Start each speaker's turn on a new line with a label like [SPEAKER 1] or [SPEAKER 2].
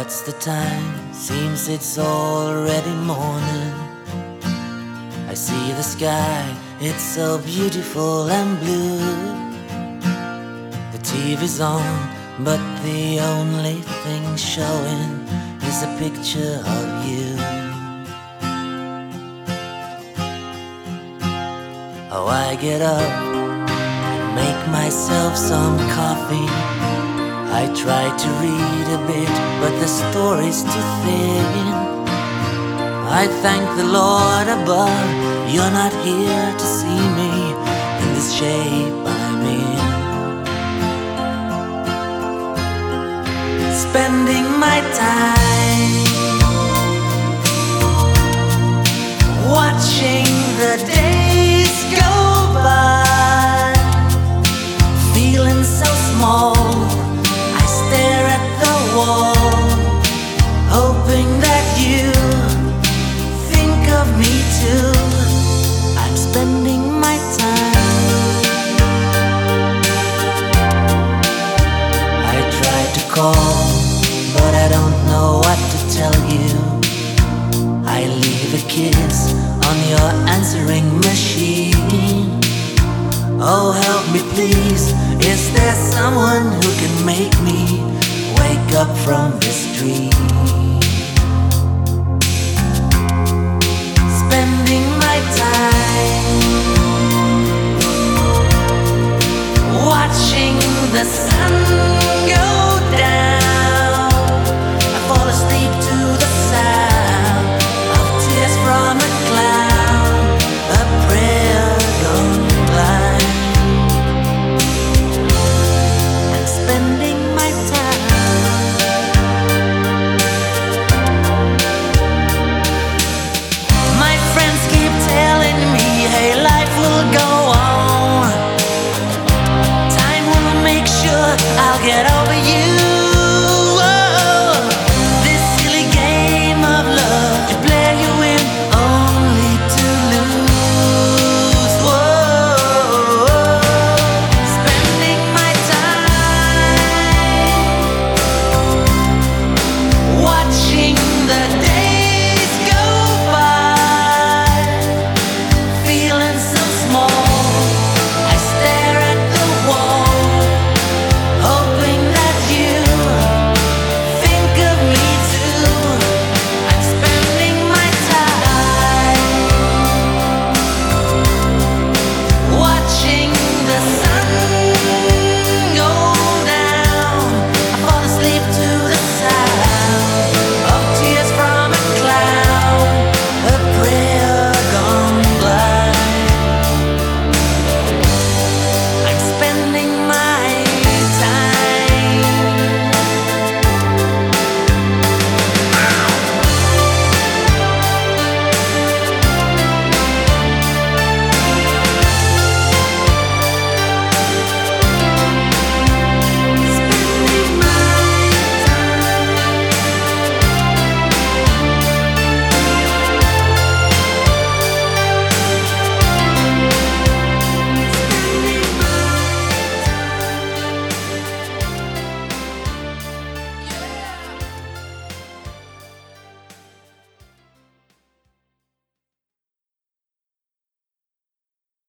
[SPEAKER 1] What's the time? Seems it's already morning. I see the sky, it's so beautiful and blue. The TV's on, but the only thing showing is a picture of you. Oh, I get up and make myself some coffee. I try to read a bit, but the story's too thin. I thank the Lord above, you're not here to see me in this shape I'm in. Spending my time watching the days go by, feeling so small. I stare at the wall, hoping that you think of me too. I'm spending my time. I tried to call, but I don't know what to tell you. I leave a kiss on your answering machine. Oh, help me please, is there someone who can make me wake up from this dream? Spending my time